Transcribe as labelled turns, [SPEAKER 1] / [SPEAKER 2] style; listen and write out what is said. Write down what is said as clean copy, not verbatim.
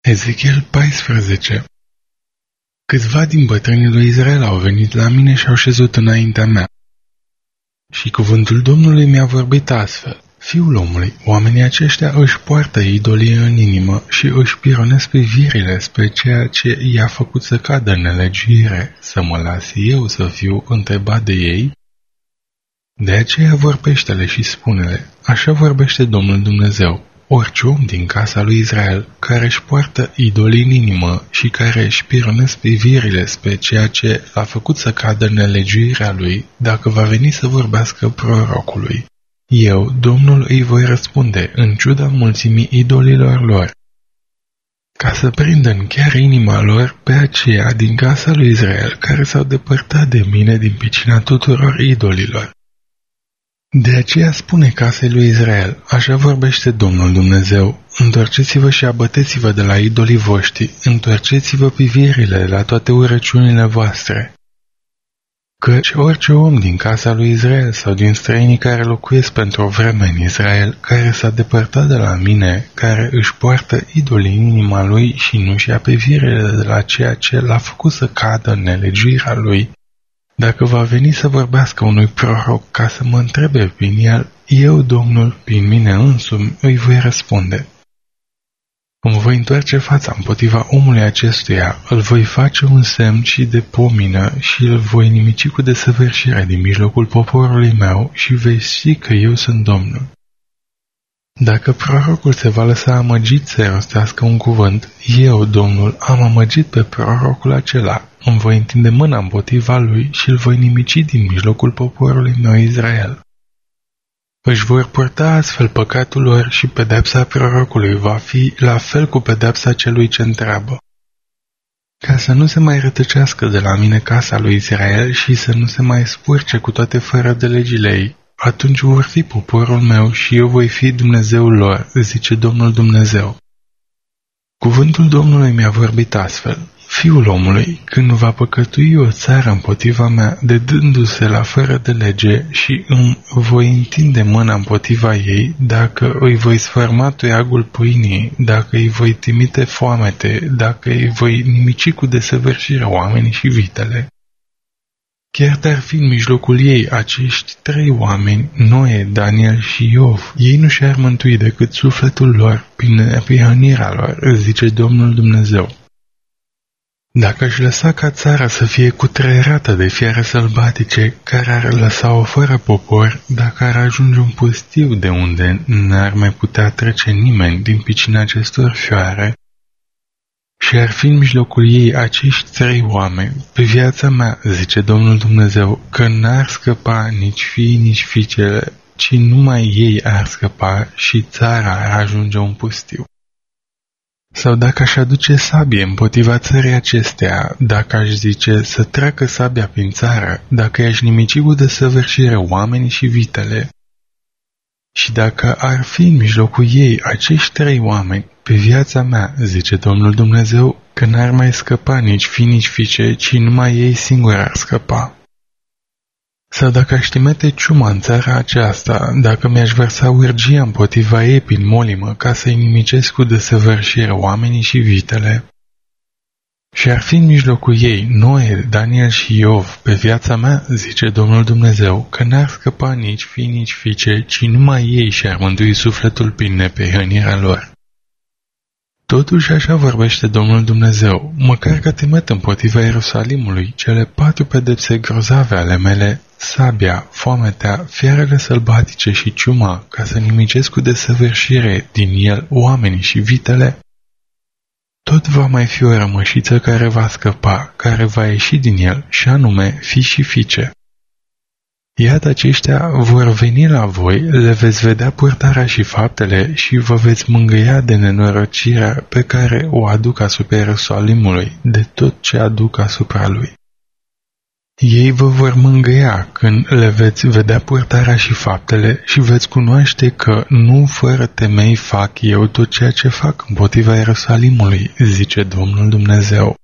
[SPEAKER 1] Ezechiel 14. Câțiva din bătrânii lui Israel au venit la mine și au șezut înaintea mea. Și cuvântul Domnului mi-a vorbit astfel: Fiul omului, oamenii aceștia își poartă idolii în inimă și își pironesc privirile spre ceea ce i-a făcut să cadă în nelegiuire, să mă las eu să fiu întrebat de ei? De aceea vorbește-le și spune-le: așa vorbește Domnul Dumnezeu. Orice om din casa lui Israel care își poartă idolii în inimă și care își pironesc privirile spre ceea ce l-a făcut să cadă în nelegiuirea lui, dacă va veni să vorbească prorocului, eu, Domnul, îi voi răspunde în ciuda mulțimii idolilor lor, ca să prindă în chiar inima lor pe aceia din casa lui Israel care s-au depărtat de mine din pricina tuturor idolilor. De aceea spune casei lui Israel: așa vorbește Domnul Dumnezeu: întorceți-vă și abăteți-vă de la idolii voștri, întorceți-vă privirile la toate urăciunile voastre. Căci orice om din casa lui Israel sau din străinii care locuiesc pentru o vreme în Israel, care s-a depărtat de la mine, care își poartă idolii în inima lui și nu-și ia privirile de la ceea ce l-a făcut să cadă în nelegiuirea lui, dacă va veni să vorbească unui proroc ca să mă întrebe prin el, eu, Domnul, prin mine însumi, îi voi răspunde. Îmi voi întoarce fața împotriva omului acestuia, îl voi face un semn și de pomină și îl voi nimici cu desăvârșire din mijlocul poporului meu și vei ști că eu sunt Domnul. Dacă prorocul se va lăsa amăgit să rostească un cuvânt, eu, Domnul, am amăgit pe prorocul acela, îmi voi întinde mâna împotriva lui și îl voi nimici din mijlocul poporului meu Israel. Își vor purta astfel păcatul lor și pedepsa prorocului va fi la fel cu pedepsa celui ce întreabă. Ca să nu se mai rătăcească de la mine casa lui Israel și să nu se mai spurce cu toate fără de legile ei, atunci vor fi poporul meu și eu voi fi Dumnezeul lor, zice Domnul Dumnezeu. Cuvântul Domnului mi-a vorbit astfel: Fiul omului, când va păcătui o țară împotriva mea, dedându-se la fără de lege și îmi voi întinde mâna împotriva ei, dacă îi voi sfărma toiagul pâinii, dacă îi voi trimite foamete, dacă îi voi nimici cu desăvârșire oamenii și vitele, chiar dar fi în mijlocul ei acești 3 oameni, Noe, Daniel și Iov, ei nu și-ar mântui decât sufletul lor prin neprihănirea lor, zice Domnul Dumnezeu. Dacă aș lăsa ca țara să fie cutreierată de fiare sălbatice, care ar lăsa-o fără popor, dacă ar ajunge un pustiu de unde n-ar mai putea trece nimeni din pricina acestor fioare, și ar fi în mijlocul ei acești 3 oameni, pe viața mea, zice Domnul Dumnezeu, că n-ar scăpa nici fii, nici fiicele, ci numai ei ar scăpa și țara ar ajunge un pustiu. Sau dacă aș aduce sabie împotriva țării acesteia, dacă aș zice să treacă sabia prin țară, dacă i-aș nimici cu desăvârșire oamenii și vitele, și dacă ar fi în mijlocul ei acești 3 oameni, pe viața mea, zice Domnul Dumnezeu, că n-ar mai scăpa nici fi, nici fiice, ci numai ei singuri ar scăpa. Sau dacă aș trimite ciuma în țara aceasta, dacă mi-aș vărsa urgia împotriva ei prin molimă ca să-i nimicesc cu desăvârșire oamenii și vitele, și ar fi în mijlocul ei Noe, Daniel și Iov, pe viața mea, zice Domnul Dumnezeu, că n-ar scăpa nici fi, nici fiice, ci numai ei și-ar mântui sufletul prin neprihănirea lor. Totuși așa vorbește Domnul Dumnezeu, măcar că trimit împotriva Ierusalimului cele 4 pedepse grozave ale mele, sabia, foametea, fiarele sălbatice și ciuma, ca să nimicesc cu desăvârșire din el oamenii și vitele, tot va mai fi o rămășiță care va scăpa, care va ieși din el, și anume fii și fiice. Iată aceștia vor veni la voi, le veți vedea purtarea și faptele și vă veți mângâia de nenorocirea pe care o aduc asupra Ierusalimului, de tot ce aduc asupra lui. Ei vă vor mângâia când le veți vedea purtarea și faptele și veți cunoaște că nu fără temei fac eu tot ceea ce fac împotriva Ierusalimului, zice Domnul Dumnezeu.